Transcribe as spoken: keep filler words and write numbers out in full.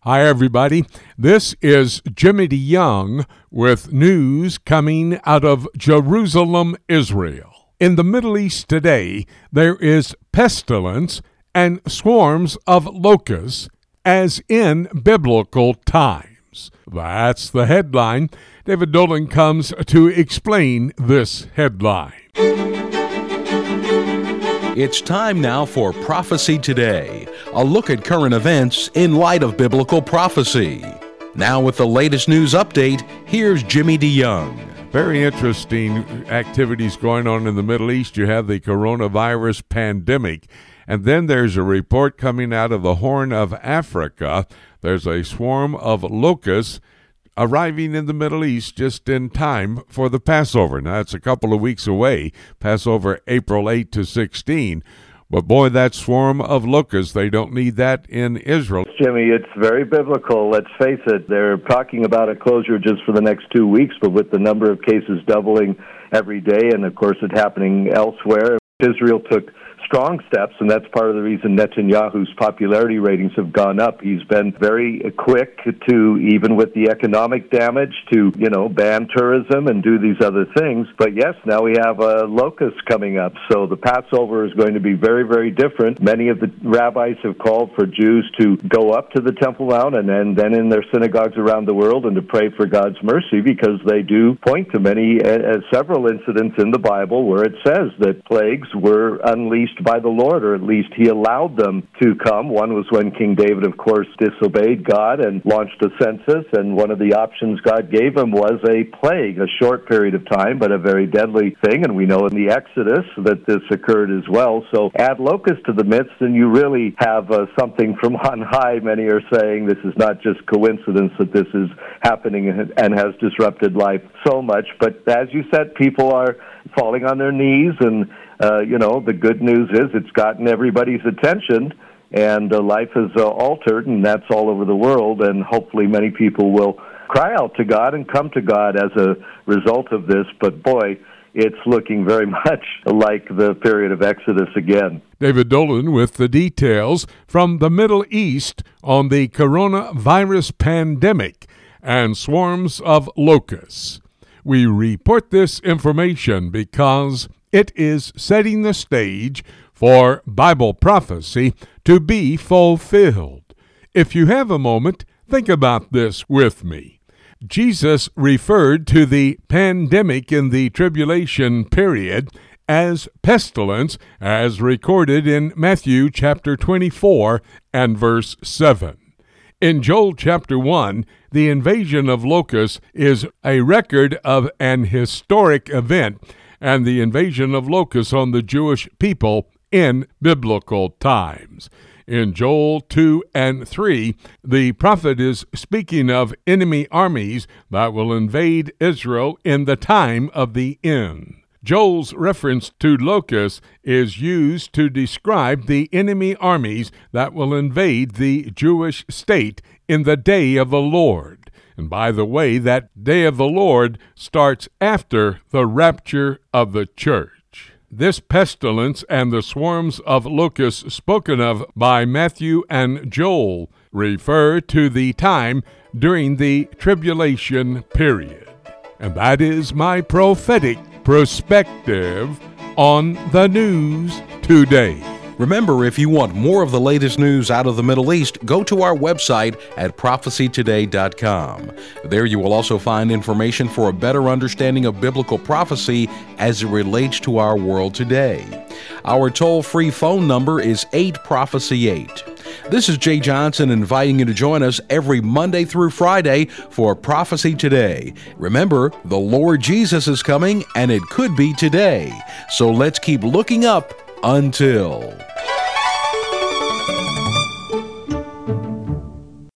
Hi, everybody. This is Jimmy DeYoung with news coming out of Jerusalem, Israel. In the Middle East today, there is pestilence and swarms of locusts, as in biblical times. That's the headline. David Dolan comes to explain this headline. It's time now for Prophecy Today, a look at current events in light of biblical prophecy. Now with the latest news update, here's Jimmy DeYoung. Very interesting activities going on in the Middle East. You have the coronavirus pandemic, and then there's a report coming out of the Horn of Africa. There's a swarm of locusts arriving in the Middle East just in time for the Passover. Now, it's a couple of weeks away, Passover April eighth to sixteenth. But boy, that swarm of locusts, they don't need that in Israel. Jimmy, it's very biblical. Let's face it. They're talking about a closure just for the next two weeks, but with the number of cases doubling every day, and of course it happening elsewhere, Israel took strong steps, and that's part of the reason Netanyahu's popularity ratings have gone up. He's been very quick to, even with the economic damage, to, you know, ban tourism and do these other things. But yes, now we have a locust coming up, so the Passover is going to be very, very different. Many of the rabbis have called for Jews to go up to the Temple Mount and then, then in their synagogues around the world and to pray for God's mercy, because they do point to many, uh, several incidents in the Bible where it says that plagues were unleashed by the Lord, or at least he allowed them to come. One was when King David, of course, disobeyed God and launched a census, and one of the options God gave him was a plague, a short period of time, but a very deadly thing, and we know in the Exodus that this occurred as well. So add locusts to the midst, and you really have uh, something from on high. Many are saying this is not just coincidence that this is happening and has disrupted life so much, but as you said, people are falling on their knees, and Uh, you know, the good news is it's gotten everybody's attention, and uh, life is uh, altered, and that's all over the world, and hopefully many people will cry out to God and come to God as a result of this. But boy, it's looking very much like the period of Exodus again. David Dolan with the details from the Middle East on the coronavirus pandemic and swarms of locusts. We report this information because it is setting the stage for Bible prophecy to be fulfilled. If you have a moment, think about this with me. Jesus referred to the pandemic in the tribulation period as pestilence, as recorded in Matthew chapter twenty-four and verse seven. In Joel chapter one, the invasion of locusts is a record of an historic event, and the invasion of locusts on the Jewish people in biblical times. In Joel two and three, the prophet is speaking of enemy armies that will invade Israel in the time of the end. Joel's reference to locusts is used to describe the enemy armies that will invade the Jewish state in the day of the Lord. And by the way, that day of the Lord starts after the rapture of the church. This pestilence and the swarms of locusts spoken of by Matthew and Joel refer to the time during the tribulation period. And that is my prophetic perspective on the news today. Remember, if you want more of the latest news out of the Middle East, go to our website at prophecy today dot com. There you will also find information for a better understanding of biblical prophecy as it relates to our world today. Our toll-free phone number is eight prophecy eight. This is Jay Johnson inviting you to join us every Monday through Friday for Prophecy Today. Remember, the Lord Jesus is coming, and it could be today. So let's keep looking up until...